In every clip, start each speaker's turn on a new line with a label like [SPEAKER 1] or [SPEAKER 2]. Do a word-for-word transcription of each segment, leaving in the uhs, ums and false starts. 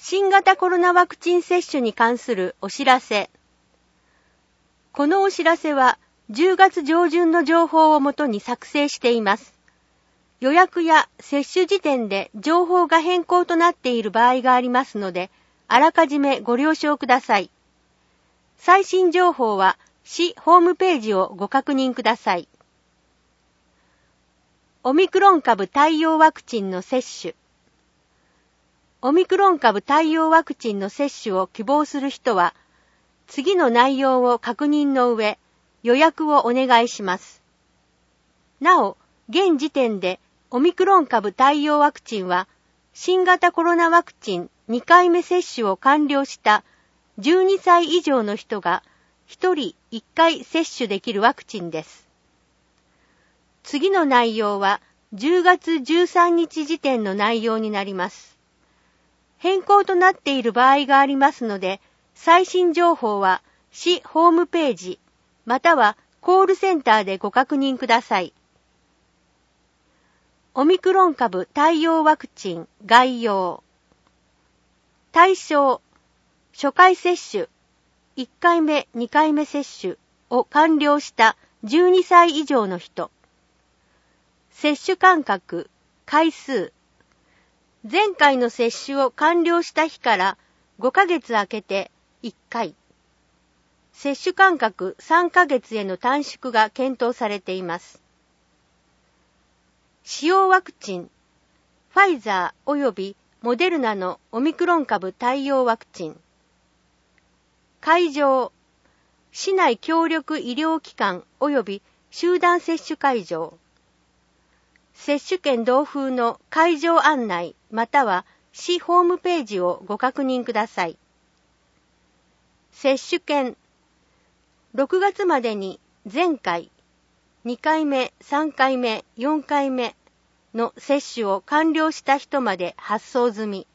[SPEAKER 1] 新型コロナワクチン接種に関するお知らせ。このお知らせはじゅうがつ上旬の情報をもとに作成しています。予約や接種時点で情報が変更となっている場合がありますので、あらかじめご了承ください。最新情報は市ホームページをご確認ください。オミクロン株対応ワクチンの接種。オミクロン株対応ワクチンの接種を希望する人は、次の内容を確認の上、予約をお願いします。なお、現時点でオミクロン株対応ワクチンは、新型コロナワクチンにかいめ接種を完了したじゅうにさい以上の人がひとりいっかい接種できるワクチンです。次の内容はじゅうがつじゅうさんにち時点の内容になります。変更となっている場合がありますので、最新情報は市ホームページまたはコールセンターでご確認ください。オミクロン株対応ワクチン概要。対象、初回接種、いっかいめ、にかいめ接種を完了したじゅうにさい以上の人。接種間隔、回数。前回の接種を完了した日からごかげつ空けていっかい。接種間隔さんかげつへの短縮が検討されています。使用ワクチン、ファイザーおよびモデルナのオミクロン株対応ワクチン。会場、市内協力医療機関および集団接種会場。接種券同封の会場案内または市ホームページをご確認ください。接種券、ろくがつまでに前回、にかいめ、さんかいめ、よんかいめの接種を完了した人まで発送済み。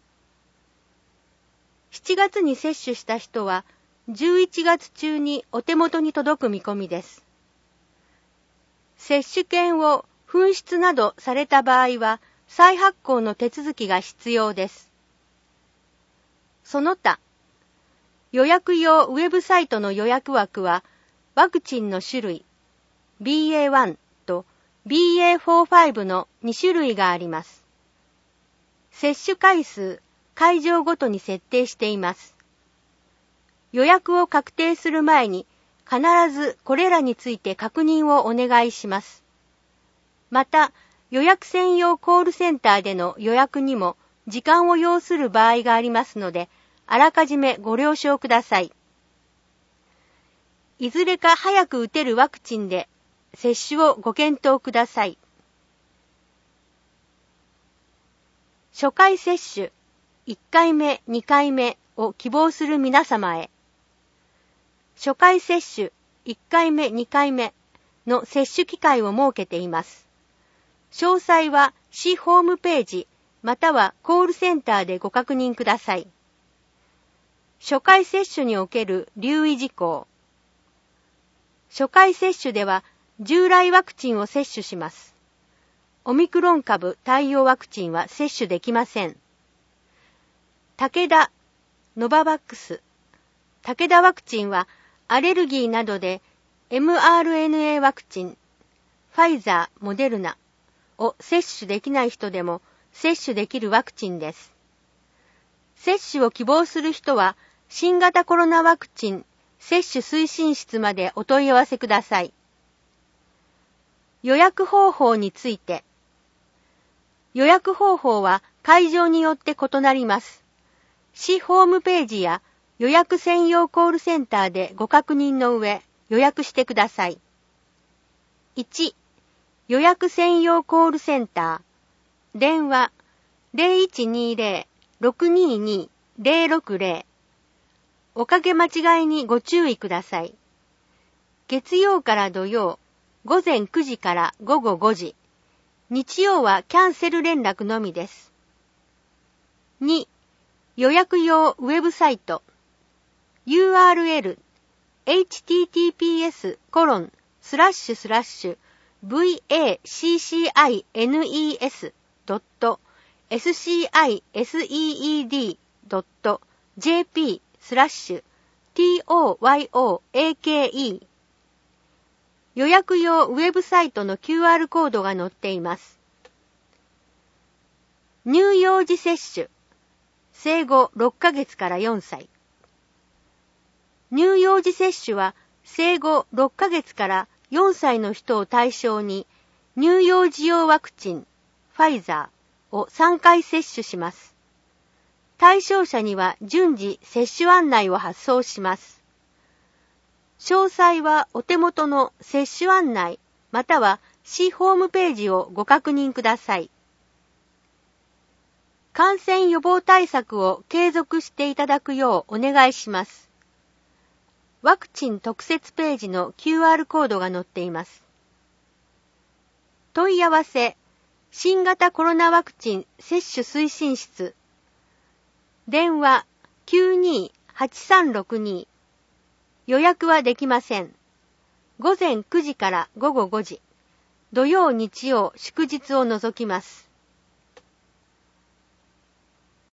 [SPEAKER 1] しちがつに接種した人はじゅういちがつ中にお手元に届く見込みです。接種券を紛失などされた場合は再発行の手続きが必要です。その他、予約用ウェブサイトの予約枠はワクチンの種類 ビーエーワン と ビーエーフォーファイブ のに種類があります。接種回数、会場ごとに設定しています。予約を確定する前に必ずこれらについて確認をお願いします。また、予約専用コールセンターでの予約にも時間を要する場合がありますので、あらかじめご了承ください。いずれか早く打てるワクチンで接種をご検討ください。初回接種、いっかいめ、にかいめを希望する皆様へ。初回接種、いっかいめ、にかいめの接種機会を設けています。詳細は市ホームページまたはコールセンターでご確認ください。初回接種における留意事項。初回接種では従来ワクチンを接種します。オミクロン株対応ワクチンは接種できません。武田、ノババックス、武田ワクチンはアレルギーなどで エムアールエヌエー ワクチン、ファイザー、モデルナを接種できない人でも接種できるワクチンです。接種を希望する人は新型コロナワクチン接種推進室までお問い合わせください。予約方法について。予約方法は会場によって異なります。市ホームページや予約専用コールセンターでご確認の上、予約してください。いち、予約専用コールセンター。電話 ゼロいちにゼロ ろくにに ゼロろくゼロ。おかけ間違いにご注意ください。月曜から土曜、ごぜんくじからごごごじ。日曜はキャンセル連絡のみです。に、予約用ウェブサイト。ユーアールエル エイチティーティーピーエス コロン スラッシュスラッシュ ブイエーシーシーアイエヌイーエス ドット エスシーアイエスイーイーディードットジェーピー スラッシュ ティーオーワイオーエーケーイー 予約用ウェブサイトの キューアール コードが載っています。乳幼児接種、生後ろっかげつからよんさい。乳幼児接種は生後ろっかげつからよんさいの人を対象に乳幼児用ワクチン、ファイザーをさんかい接種します。対象者には順次接種案内を発送します。詳細はお手元の接種案内または市ホームページをご確認ください。感染予防対策を継続していただくようお願いします。ワクチン特設ページの キューアール コードが載っています。問い合わせ、新型コロナワクチン接種推進室。電話 きゅうにーはちさんろくに。予約はできません。午前くじから午後ごじ。土曜日曜祝日を除きます。